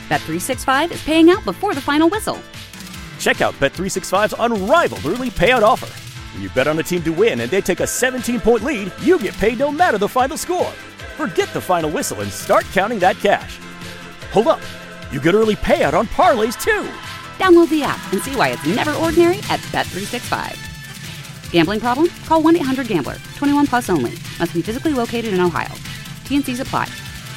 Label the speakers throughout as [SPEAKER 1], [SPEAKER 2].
[SPEAKER 1] Bet365 is paying out before the final whistle.
[SPEAKER 2] Check out Bet365's unrivaled early payout offer. When you bet on a team to win and they take a 17-point lead, you get paid no matter the final score. Forget the final whistle and start counting that cash. Hold up. You get early payout on parlays, too.
[SPEAKER 1] Download the app and see why it's never ordinary at Bet365. Gambling problem? Call 1-800-GAMBLER. 21 plus only. Must be physically located in Ohio. T&Cs apply.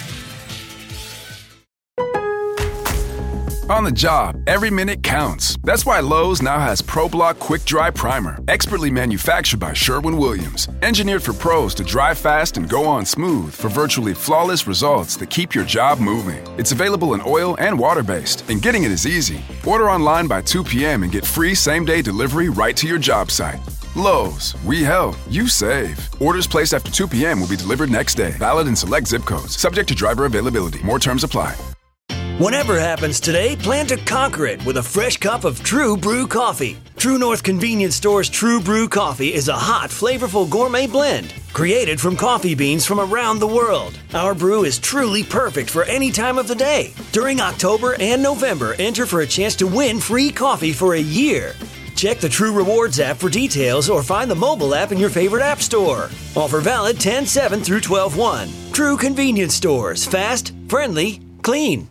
[SPEAKER 3] On the job, every minute counts. That's why Lowe's now has ProBlock Quick Dry Primer, expertly manufactured by Sherwin-Williams. Engineered for pros to dry fast and go on smooth for virtually flawless results that keep your job moving. It's available in oil and water-based, and getting it is easy. Order online by 2 p.m. and get free same-day delivery right to your job site. Lowe's, we help, you save. Orders placed after 2 p.m. will be delivered next day. Valid in select zip codes. Subject to driver availability. More terms apply.
[SPEAKER 4] Whatever happens today, plan to conquer it with a fresh cup of True Brew coffee. True North Convenience Store's True Brew coffee is a hot, flavorful gourmet blend created from coffee beans from around the world. Our brew is truly perfect for any time of the day. During October and November, enter for a chance to win free coffee for a year. Check the True Rewards app for details or find the mobile app in your favorite app store. Offer valid 10/7 through 12/1. True Convenience Stores. Fast, friendly, clean.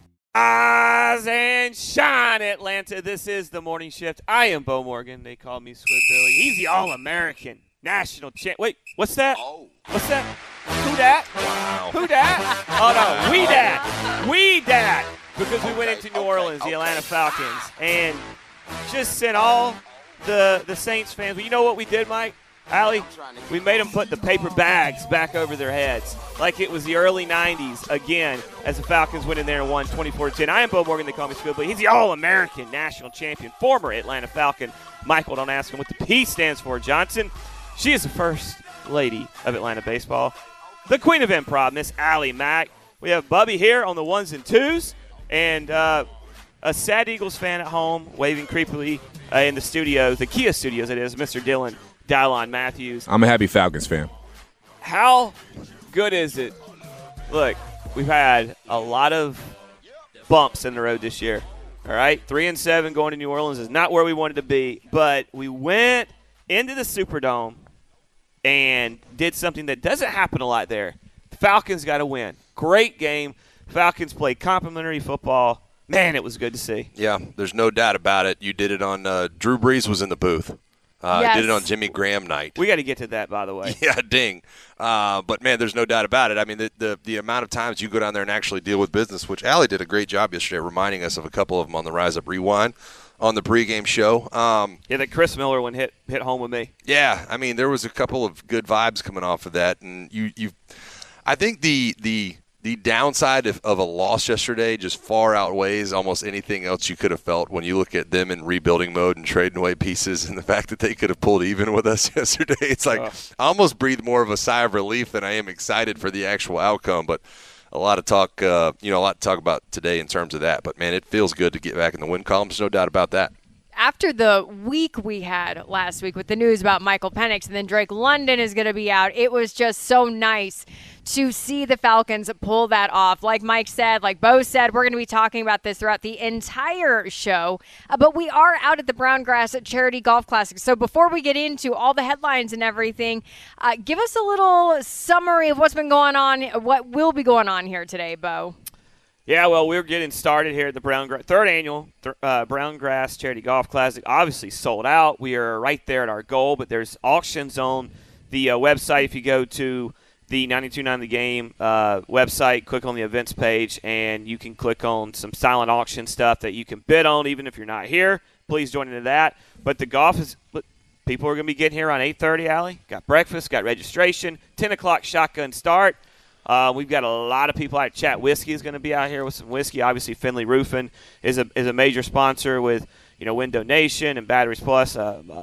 [SPEAKER 5] Rise and shine, Atlanta. This is the Morning Shift. I am Bo Morgan. They call me Squid Billy. He's the All-American national champ. Wait, what's that? What's that? Who dat?
[SPEAKER 6] Wow.
[SPEAKER 5] Who dat? Oh, no, we dat. We dat. Because we went into New Orleans, the Atlanta Falcons, and just sent all the Saints fans. Well, you know what we did, Mike? Allie, we made them put the paper bags back over their heads like it was the early 90s again as the Falcons went in there and won 24-10. I am Bo Morgan. They call me Squid Billy. He's the All-American national champion, former Atlanta Falcon. Michael, don't ask him what the P stands for. Johnson, she is the first lady of Atlanta baseball. The queen of improv, Miss Allie Mack. We have Bubby here on the ones and twos, and a sad Eagles fan at home waving creepily in the studios, the Kia studios it is, Mr. Dylan Dylon Matthews.
[SPEAKER 6] I'm a happy Falcons fan.
[SPEAKER 5] How good is it? Look, we've had a lot of bumps in the road this year. All right, 3-7 going to New Orleans is not where we wanted to be, but we went into the Superdome and did something that doesn't happen a lot there. The Falcons got to win. Great game. Falcons played complimentary football. Man, it was good to see.
[SPEAKER 7] Yeah, there's no doubt about it. You did it on Drew Brees was in the booth.
[SPEAKER 8] Yes.
[SPEAKER 7] Did it on Jimmy Graham night.
[SPEAKER 5] We got to get to that, by the way.
[SPEAKER 7] Yeah, ding. But, man, there's no doubt about it. I mean, the amount of times you go down there and actually deal with business, which Allie did a great job yesterday reminding us of a couple of them on the Rise Up Rewind on the pregame show.
[SPEAKER 5] Yeah, that Chris Miller one hit home with me.
[SPEAKER 7] Yeah, I mean, there was a couple of good vibes coming off of that. And I think the downside of a loss yesterday just far outweighs almost anything else you could have felt when you look at them in rebuilding mode and trading away pieces, and the fact that they could have pulled even with us yesterday. It's like I almost breathe more of a sigh of relief than I am excited for the actual outcome. But a lot to talk about today in terms of that. But, man, it feels good to get back in the win column. There's no doubt about that.
[SPEAKER 8] After the week we had last week with the news about Michael Penix and then Drake London is going to be out, it was just so nice to see the Falcons pull that off. Like Mike said, like Bo said, we're going to be talking about this throughout the entire show. But we are out at the Brown Grass Charity Golf Classic. So before we get into all the headlines and everything, give us a little summary of what's been going on, what will be going on here today, Bo.
[SPEAKER 5] Yeah, well, we're getting started here at the third annual Brown Grass Charity Golf Classic. Obviously sold out. We are right there at our goal, but there's auctions on the website. If you go to the 92.9 The Game website, click on the events page, and you can click on some silent auction stuff that you can bid on even if you're not here. Please join into that. But the golf is – people are going to be getting here on 8:30, Allie. Got breakfast, got registration, 10 o'clock shotgun start. We've got a lot of people out. Chat Whiskey is going to be out here with some whiskey. Obviously, Finley Roofing is a major sponsor with Window Nation and Batteries Plus,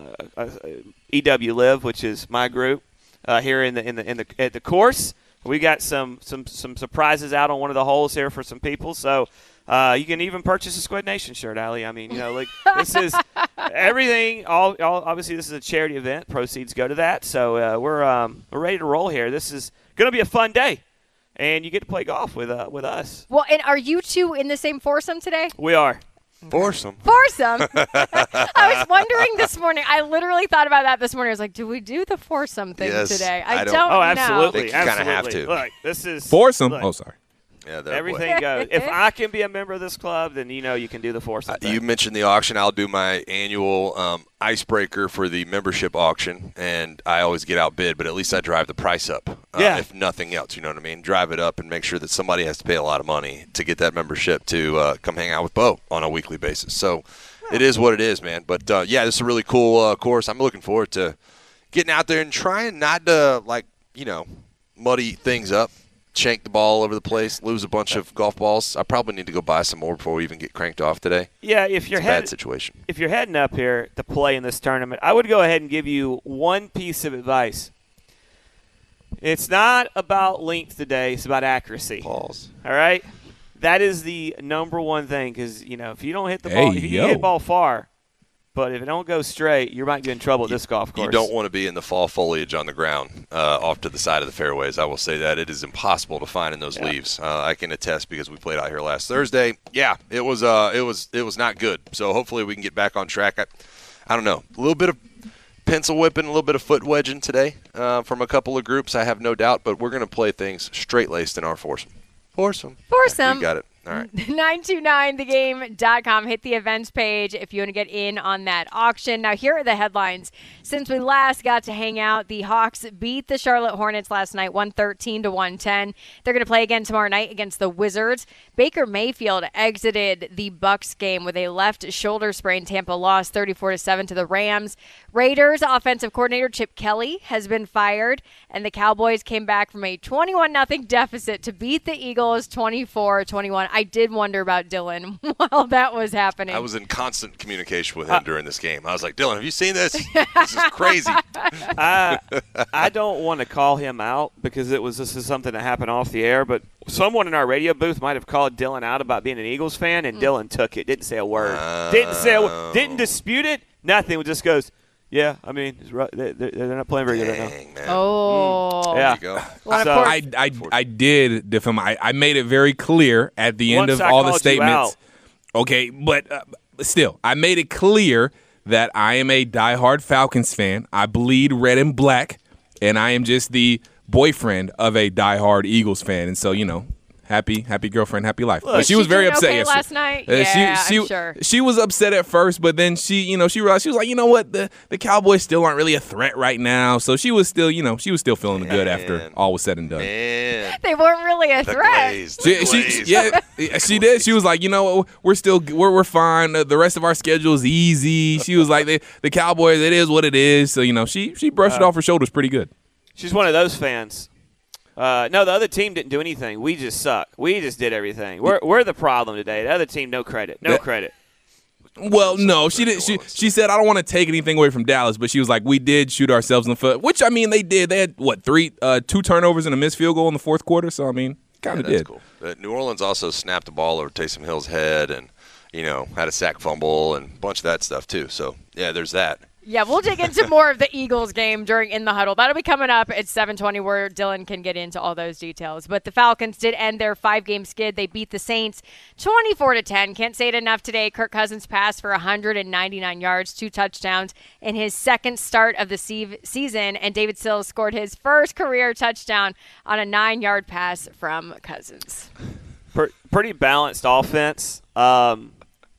[SPEAKER 5] EW Live, which is my group here at the course. We got some surprises out on one of the holes here for some people. So you can even purchase a Squid Nation shirt, Allie. I mean, this is everything. All obviously, this is a charity event. Proceeds go to that. So we're ready to roll here. This is going to be a fun day. and you get to play golf with us.
[SPEAKER 8] Well, and are you two in the same foursome today?
[SPEAKER 5] We are.
[SPEAKER 7] Foursome.
[SPEAKER 8] Foursome. I was wondering this morning. I literally thought about that this morning. I was like, do we do the foursome thing
[SPEAKER 7] Yes,
[SPEAKER 8] today?
[SPEAKER 7] I don't-
[SPEAKER 8] know.
[SPEAKER 5] Oh, absolutely.
[SPEAKER 7] I think you kinda have
[SPEAKER 5] Absolutely.
[SPEAKER 7] to.
[SPEAKER 5] Look, this is
[SPEAKER 6] Foursome.
[SPEAKER 5] look,
[SPEAKER 6] Oh, sorry.
[SPEAKER 7] Yeah,
[SPEAKER 5] everything goes. If I can be a member of this club, then you can do the foursome thing.
[SPEAKER 7] You mentioned the auction. I'll do my annual icebreaker for the membership auction, and I always get outbid, but at least I drive the price up, if nothing else. You know what I mean? Drive it up and make sure that somebody has to pay a lot of money to get that membership to come hang out with Bo on a weekly basis. So it is what it is, man. But, yeah, this is a really cool course. I'm looking forward to getting out there and trying not to, muddy things up. Shank the ball all over the place, lose a bunch of golf balls. I probably need to go buy some more before we even get cranked off today.
[SPEAKER 5] Yeah, if you're
[SPEAKER 7] It's a bad situation.
[SPEAKER 5] If you're heading up here to play in this tournament, I would go ahead and give you one piece of advice. It's not about length today; it's about accuracy.
[SPEAKER 7] Balls.
[SPEAKER 5] All right, that is the number one thing because if you don't hit the ball, if you hit the ball far, but if it don't go straight, you might get in trouble at this golf course.
[SPEAKER 7] You don't want to be in the fall foliage on the ground off to the side of the fairways. I will say that. It is impossible to find in those leaves. I can attest because we played out here last Thursday. Yeah, it was not good. So hopefully we can get back on track. I don't know. A little bit of pencil whipping, a little bit of foot wedging today from a couple of groups, I have no doubt. But we're going to play things straight-laced in our foursome. Foursome.
[SPEAKER 8] Foursome.
[SPEAKER 7] You got it. All right.
[SPEAKER 8] 929thegame.com. Hit the events page if you want to get in on that auction. Now, here are the headlines. Since we last got to hang out, the Hawks beat the Charlotte Hornets last night, 113-110. They're going to play again tomorrow night against the Wizards. Baker Mayfield exited the Bucks game with a left shoulder sprain. Tampa lost 34-7 to the Rams. Raiders offensive coordinator Chip Kelly has been fired, and the Cowboys came back from a 21-0 deficit to beat the Eagles 24-21. I did wonder about Dylan while that was happening.
[SPEAKER 7] I was in constant communication with him during this game. I was like, Dylan, have you seen this? This is crazy.
[SPEAKER 5] I don't want to call him out because this is something that happened off the air, but someone in our radio booth might have called Dylan out about being an Eagles fan, and Dylan took it. Didn't say a word. Didn't dispute it. Nothing. Just goes, yeah, I mean, they're not playing very good right now.
[SPEAKER 7] Man.
[SPEAKER 8] Oh.
[SPEAKER 5] Yeah.
[SPEAKER 7] There you go.
[SPEAKER 8] Well,
[SPEAKER 5] So-
[SPEAKER 8] of course,
[SPEAKER 6] I did defend. I made it very clear at the end
[SPEAKER 5] Once
[SPEAKER 6] of
[SPEAKER 5] I
[SPEAKER 6] all the
[SPEAKER 5] called you
[SPEAKER 6] statements.
[SPEAKER 5] out.
[SPEAKER 6] Okay, but still, I made it clear that I am a diehard Falcons fan. I bleed red and black, and I am just the boyfriend of a diehard Eagles fan. And so, happy girlfriend, happy life.
[SPEAKER 5] Look,
[SPEAKER 6] But she was
[SPEAKER 8] she
[SPEAKER 6] very
[SPEAKER 8] doing
[SPEAKER 6] upset
[SPEAKER 8] okay
[SPEAKER 6] yesterday.
[SPEAKER 8] last night? Yeah, I'm sure.
[SPEAKER 6] She was upset at first, but then she realized, she was like, you know what, the Cowboys still aren't really a threat right now. So she was still, feeling good after all was said and done.
[SPEAKER 7] Man.
[SPEAKER 8] they weren't really a
[SPEAKER 7] The
[SPEAKER 8] threat.
[SPEAKER 7] glaze.
[SPEAKER 6] She did. She was like, we're fine. The rest of our schedule is easy. She was like, the Cowboys, it is what it is. So she brushed it off her shoulders pretty good.
[SPEAKER 5] She's one of those fans. No, the other team didn't do anything. We just suck. We just did everything. We're the problem today. The other team, no credit. No credit.
[SPEAKER 6] Well, no, she did. She said, I don't want to take anything away from Dallas, but she was like, we did shoot ourselves in the foot, which I mean they did. They had what, 2 turnovers and a missed field goal in the fourth quarter. So I mean, kind of
[SPEAKER 7] that's
[SPEAKER 6] did.
[SPEAKER 7] Cool. New Orleans also snapped the ball over Taysom Hill's head and had a sack fumble and a bunch of that stuff too. So yeah, there's that.
[SPEAKER 8] Yeah, we'll dig into more of the Eagles game during In the Huddle. That'll be coming up at 7:20 where Dylan can get into all those details. But the Falcons did end their 5-game skid. They beat the Saints 24-10. Can't say it enough today. Kirk Cousins passed for 199 yards, 2 touchdowns in his second start of the season. And David Sills scored his first career touchdown on a 9-yard pass from Cousins.
[SPEAKER 5] Pretty balanced offense. And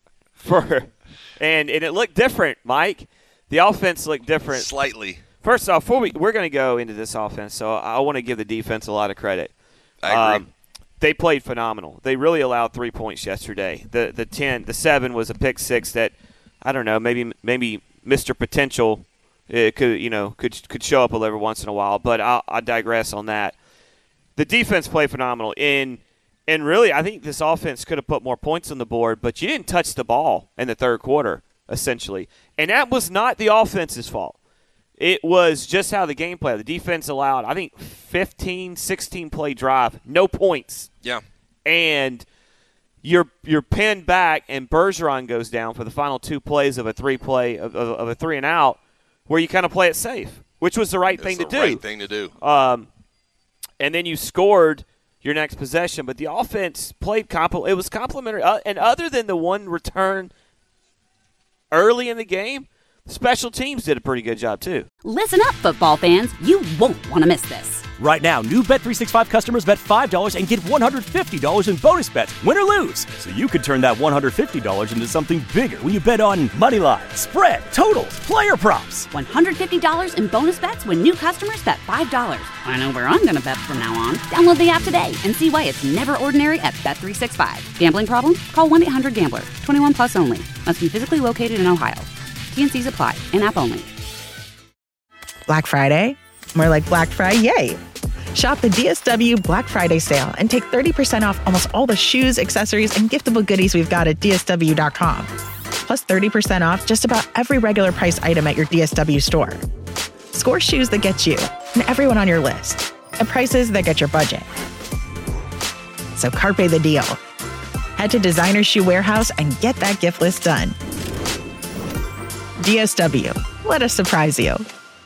[SPEAKER 5] it looked different, Mike. The offense looked different.
[SPEAKER 7] Slightly.
[SPEAKER 5] First off, we're going to go into this offense, so I want to give the defense a lot of credit.
[SPEAKER 7] I agree.
[SPEAKER 5] They played phenomenal. They really allowed 3 points yesterday. The 7 was a pick 6 that, I don't know, maybe Mr. Potential could show up every once in a while, but I digress on that. The defense played phenomenal. And really, I think this offense could have put more points on the board, but you didn't touch the ball in the third quarter, essentially. And that was not the offense's fault. It was just how the game played. The defense allowed, I think, 15, 16-play drive, no points.
[SPEAKER 7] Yeah.
[SPEAKER 5] And you're pinned back, and Bergeron goes down for the final 2 plays of a 3-play of a 3-and-out, where you kind of play it safe, which was the right thing to do.
[SPEAKER 7] Right thing to do.
[SPEAKER 5] And then you scored your next possession. But the offense played it was complimentary. And other than the one return early in the game, special teams did a pretty good job too.
[SPEAKER 1] Listen up, football fans. You won't want to miss this.
[SPEAKER 2] Right now, new Bet365 customers bet $5 and get $150 in bonus bets, win or lose. So you could turn that $150 into something bigger when you bet on money line, spread, totals, player props.
[SPEAKER 1] $150 in bonus bets when new customers bet $5. I know where I'm going to bet from now on. Download the app today and see why it's never ordinary at Bet365. Gambling problem? Call 1-800-GAMBLER. 21 plus only. Must be physically located in Ohio. T&Cs apply. In-app only.
[SPEAKER 9] Black Friday? More like Black Friday, yay! Shop the DSW Black Friday sale and take 30% off almost all the shoes, accessories, and giftable goodies we've got at DSW.com. Plus 30% off just about every regular price item at your DSW store. Score shoes that get you and everyone on your list at prices that get your budget. So carpe the deal. Head to Designer Shoe Warehouse and get that gift list done. DSW. Let us surprise you.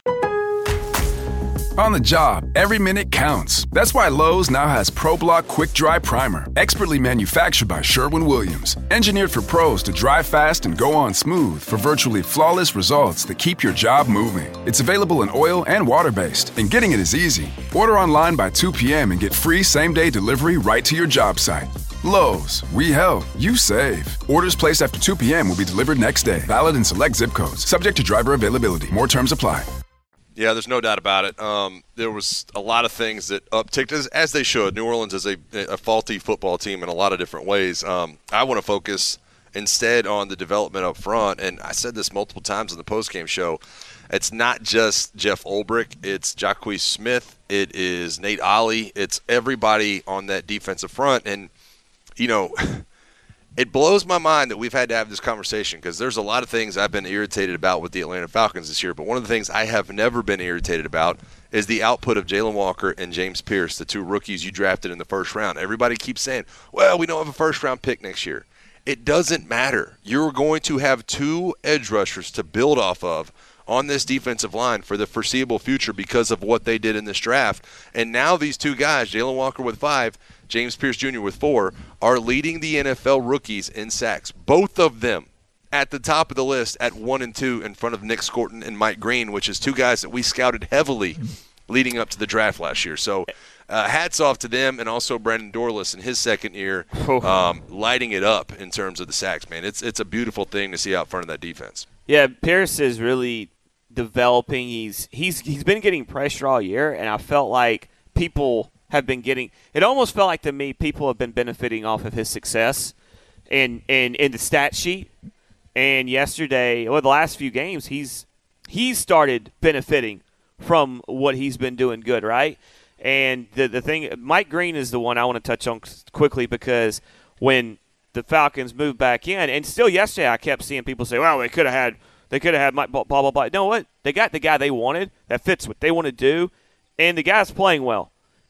[SPEAKER 3] On the job, every minute counts. That's why Lowe's now has ProBlock Quick Dry Primer, expertly manufactured by Sherwin-Williams. Engineered for pros to dry fast and go on smooth for virtually flawless results that keep your job moving. It's available in oil and water-based, and getting it is easy. Order online by 2 p.m. and get free same-day delivery right to your job site. Lowe's, we help, you save. Orders placed after 2 p.m. will be delivered next day. Valid in select zip codes. Subject to driver availability. More terms apply.
[SPEAKER 7] Yeah, there's no doubt about it. There was a lot of things that upticked, as they should. New Orleans is a faulty football team in a lot of different ways. I want to focus instead on the development up front, and I said this multiple times in the postgame show. It's not just Jeff Ulbrich. It's Jacquez Smith. It is Nate Ollie. It's everybody on that defensive front. And, you know, it blows my mind that we've had to have this conversation because there's a lot of things I've been irritated about with the Atlanta Falcons this year. But one of the things I have never been irritated about is the output of Jalen Walker and James Pierce, the two rookies you drafted in the first round. Everybody keeps saying, well, we don't have a first-round pick next year. It doesn't matter. You're going to have two edge rushers to build off of on this defensive line for the foreseeable future because of what they did in this draft. And now these two guys, Jalen Walker with 5, James Pierce Jr. with 4, are leading the NFL rookies in sacks. Both of them at the top of the list at 1 and 2 in front of Nick Scorton and Mike Green, which is two guys that we scouted heavily leading up to the draft last year. So hats off to them, and also Brandon Dorlus in his second year lighting it up in terms of the sacks, man. It's a beautiful thing to see out front of that defense.
[SPEAKER 5] Yeah, Pierce is really developing. He's been getting pressure all year, and I felt like people have been getting – it almost felt like to me people have been benefiting off of his success in the stat sheet. And yesterday, the last few games, he's started benefiting from what he's been doing good, right? And the thing – Mike Green is the one I want to touch on quickly because when the Falcons moved back in, and still yesterday I kept seeing people say, well, they could have had Mike blah, blah, blah. You know what? They got the guy they wanted that fits what they want to do, and the guy's playing well.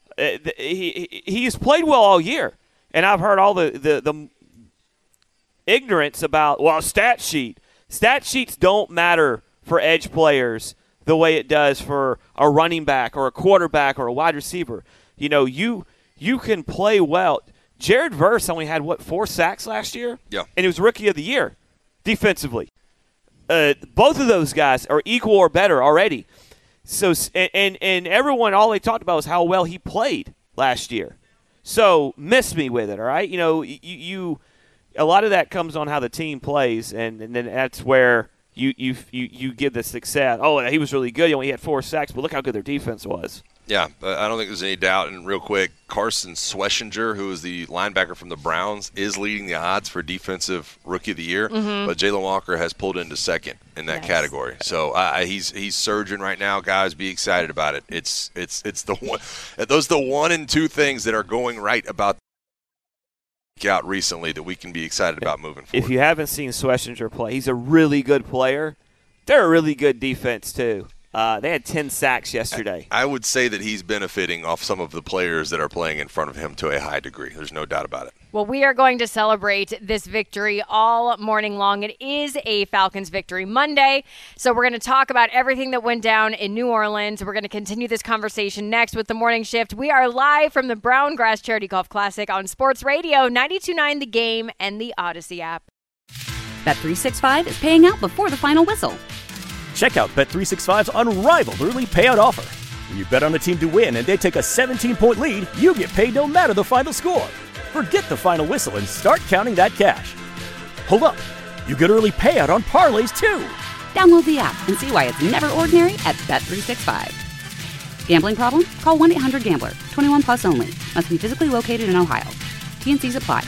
[SPEAKER 5] He's played well all year, and I've heard all the ignorance about stat sheet. Stat sheets don't matter for edge players the way it does for a running back or a quarterback or a wide receiver. You know, you can play well. Jared Verse only had 4 sacks last year,
[SPEAKER 7] yeah,
[SPEAKER 5] and he was Rookie of the Year defensively. Both of those guys are equal or better already. So and everyone, all they talked about was how well he played last year. So miss me with it, all right? You know, you a lot of that comes on how the team plays, and then that's where you give the success. Oh, he was really good. He only had 4 sacks, but look how good their defense was.
[SPEAKER 7] Yeah, I don't think there's any doubt. And real quick, Carson Schwessinger, who is the linebacker from the Browns, is leading the odds for Defensive Rookie of the Year. Mm-hmm. But Jalen Walker has pulled into second in that category. So he's surging right now. Guys, be excited about it. It's the one. Those are the 1 and 2 things that are going right about out recently that we can be excited about moving forward.
[SPEAKER 5] If you haven't seen Schwessinger play, he's a really good player. They're a really good defense too. They had 10 sacks yesterday.
[SPEAKER 7] I would say that he's benefiting off some of the players that are playing in front of him to a high degree. There's no doubt about it.
[SPEAKER 8] Well, we are going to celebrate this victory all morning long. It is a Falcons Victory Monday, so we're going to talk about everything that went down in New Orleans. We're going to continue this conversation next with the Morning Shift. We are live from the Brown Grass Charity Golf Classic on Sports Radio 92.9 The Game and the Odyssey app.
[SPEAKER 1] Bet365 is paying out before the final whistle.
[SPEAKER 2] Check out Bet365's unrivaled early payout offer. When you bet on a team to win and they take a 17-point lead, you get paid no matter the final score. Forget the final whistle and start counting that cash. Hold up. You get early payout on parlays, too.
[SPEAKER 1] Download the app and see why it's never ordinary at Bet365. Gambling problem? Call 1-800-GAMBLER. 21 plus only. Must be physically located in Ohio. T&Cs apply.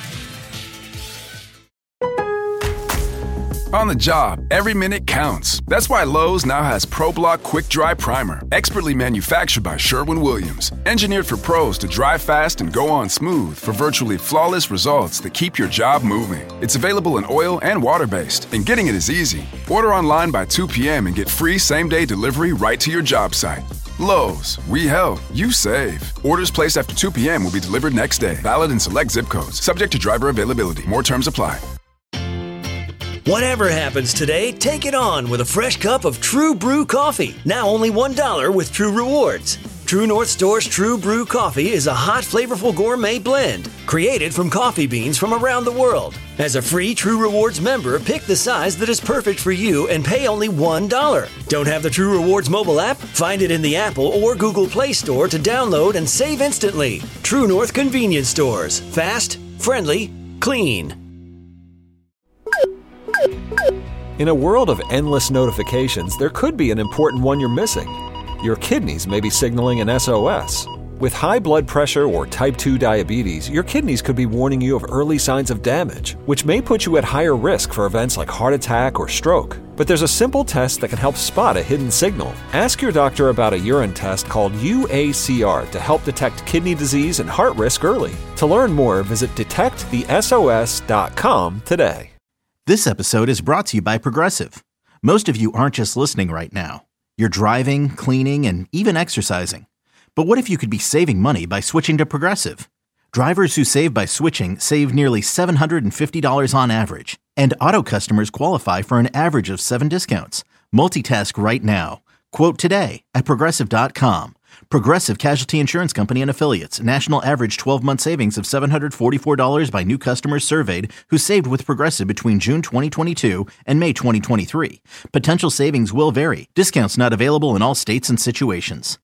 [SPEAKER 3] On the job, every minute counts. That's why Lowe's now has ProBlock Quick Dry Primer, expertly manufactured by Sherwin-Williams. Engineered for pros to dry fast and go on smooth for virtually flawless results that keep your job moving. It's available in oil and water-based, and getting it is easy. Order online by 2 p.m. and get free same-day delivery right to your job site. Lowe's, we help, you save. Orders placed after 2 p.m. will be delivered next day. Valid in select zip codes. Subject to driver availability. More terms apply.
[SPEAKER 4] Whatever happens today, take it on with a fresh cup of True Brew coffee. Now only $1 with True Rewards. True North Store's True Brew coffee is a hot, flavorful gourmet blend created from coffee beans from around the world. As a free True Rewards member, pick the size that is perfect for you and pay only $1. Don't have the True Rewards mobile app? Find it in the Apple or Google Play Store to download and save instantly. True North Convenience Stores. Fast, friendly, clean.
[SPEAKER 10] In a world of endless notifications, there could be an important one you're missing. Your kidneys may be signaling an SOS. With high blood pressure or type 2 diabetes, your kidneys could be warning you of early signs of damage, which may put you at higher risk for events like heart attack or stroke. But there's a simple test that can help spot a hidden signal. Ask your doctor about a urine test called UACR to help detect kidney disease and heart risk early. To learn more, visit detectthesos.com today.
[SPEAKER 11] This episode is brought to you by Progressive. Most of you aren't just listening right now. You're driving, cleaning, and even exercising. But what if you could be saving money by switching to Progressive? Drivers who save by switching save nearly $750 on average. And auto customers qualify for an average of 7 discounts. Multitask right now. Quote today at Progressive.com. Progressive Casualty Insurance Company and Affiliates. National average 12-month savings of $744 by new customers surveyed who saved with Progressive between June 2022 and May 2023. Potential savings will vary. Discounts not available in all states and situations.